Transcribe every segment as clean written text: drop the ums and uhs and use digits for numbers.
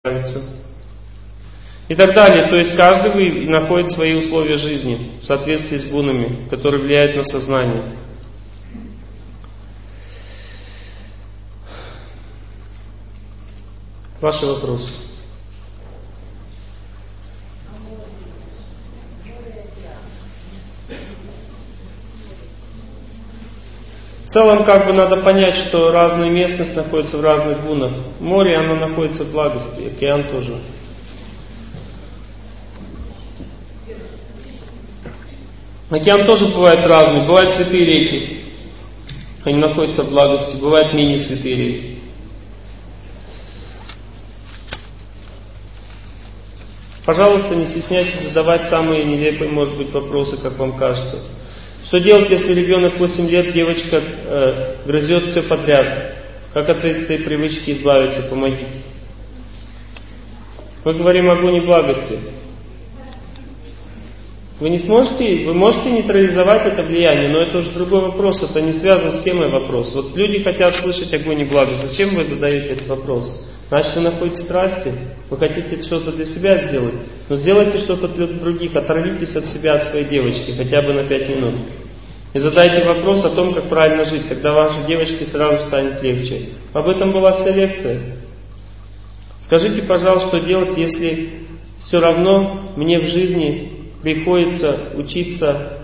нравится. И так далее. То есть каждый находит свои условия жизни в соответствии с гунами, которые влияют на сознание. Ваши вопросы. В целом, надо понять, что разная местность находится в разных гунах. Море, оно находится в благости, океан тоже. Океан тоже бывает разный. Бывают святые реки. Они находятся в благости. Бывают менее святые реки. Пожалуйста, не стесняйтесь задавать самые нелепые, может быть, вопросы, как вам кажется. Что делать, если ребенок 8 лет, девочка грызет все подряд? Как от этой привычки избавиться? Помогите. Мы говорим о гуне благости. Вы можете нейтрализовать это влияние, но это уже другой вопрос, это не связан с темой вопрос. Вот люди хотят слышать о гуне благости. Зачем вы задаете этот вопрос? Значит, вы находите страсти, вы хотите что-то для себя сделать, но сделайте что-то для других, оторвитесь от себя, от своей девочки, хотя бы на 5 минут. И задайте вопрос о том, как правильно жить, когда вашей девочке сразу станет легче. Об этом была вся лекция. Скажите, пожалуйста, что делать, если все равно мне в жизни приходится учиться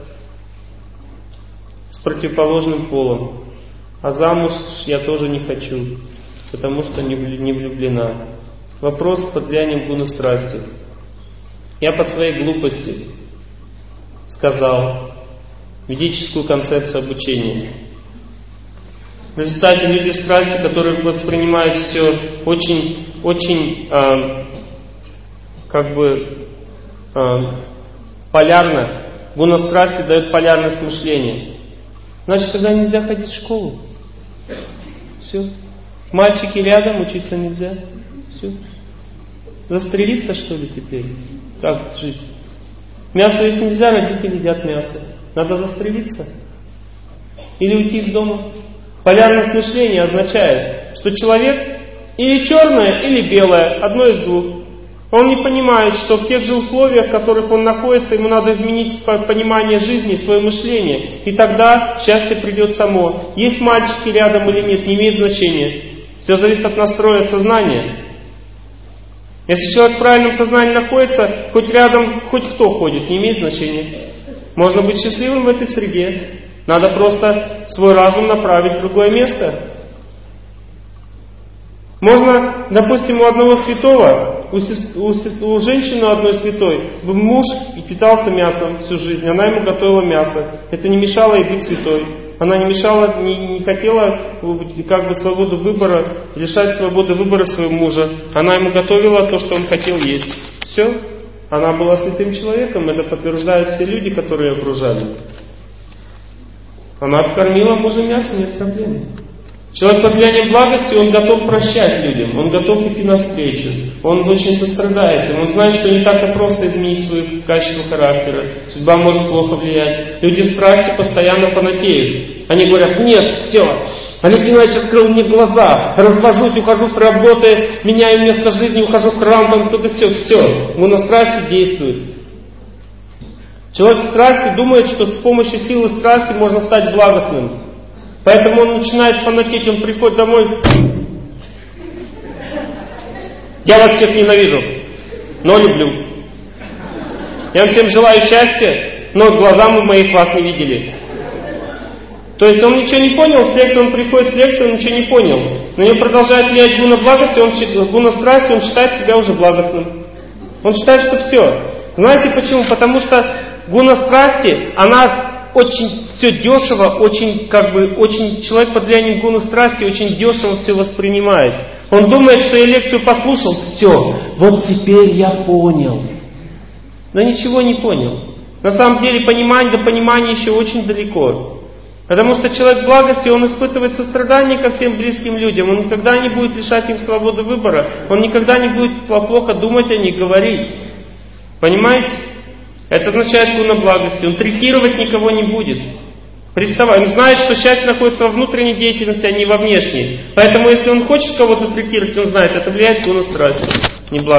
с противоположным полом, а замуж я тоже не хочу, потому что не влюблена. Вопрос под влиянием гуна страсти. Я по своей глупости сказал ведическую концепцию обучения. В результате люди в страсти, которые воспринимают все очень полярно, гуна страсти дает полярность мышления. Значит, тогда нельзя ходить в школу. Все. Мальчики рядом, учиться нельзя. Все. Застрелиться, что ли, теперь? Как жить? Мясо есть нельзя, родители едят мясо. Надо застрелиться. Или уйти из дома. Полярность мышления означает, что человек или черное, или белое, одно из двух. Он не понимает, что в тех же условиях, в которых он находится, ему надо изменить понимание жизни, свое мышление. И тогда счастье придет само. Есть мальчики рядом или нет, не имеет значения. Все зависит от настроя, от сознания. Если человек в правильном сознании находится, хоть рядом, хоть кто ходит, не имеет значения. Можно быть счастливым в этой среде. Надо просто свой разум направить в другое место. Можно, допустим, у одного святого, у женщины одной святой, муж питался мясом всю жизнь, она ему готовила мясо. Это не мешало ей быть святой. Она не мешала, не хотела свободу выбора, лишать свободы выбора своего мужа. Она ему готовила то, что он хотел есть. Все. Она была святым человеком, это подтверждают все люди, которые ее окружали. Она кормила мужа мясом, нет проблем. Человек под влиянием благости, он готов прощать людям, он готов идти навстречу, он очень сострадает им, он знает, что не так-то просто изменить свои качества характера, судьба может плохо влиять. Люди в страсти постоянно фанатеют. Они говорят: нет, все, Олег Геннадьевич открыл мне глаза, развожусь, ухожу с работы, меняю место жизни, ухожу в храм, там кто-то все. Гуна страсти действует. Человек в страсти думает, что с помощью силы страсти можно стать благостным. Поэтому он начинает фанатеть, он приходит домой. Я вас всех ненавижу, но люблю. Я вам всем желаю счастья, но глаза моих вас не видели. То есть он ничего не понял, с лекции он приходит с лекции, он ничего не понял. На него продолжает влиять гуна благости, гуна страсти, он считает себя уже благостным. Он считает, что все. Знаете почему? Потому что гуна страсти, она очень все дешево, очень человек под влиянием гуна страсти очень дешево все воспринимает. Он думает, что я лекцию послушал, все, вот теперь я понял. Но ничего не понял. На самом деле до понимания еще очень далеко. Потому что человек благости, он испытывает сострадание ко всем близким людям. Он никогда не будет лишать им свободы выбора. Он никогда не будет плохо думать о них, говорить. Понимаете? Это означает гуна благости. Он третировать никого не будет. Он знает, что счастье находится во внутренней деятельности, а не во внешней. Поэтому, если он хочет кого-то третировать, он знает, это влияет гуна страсти. не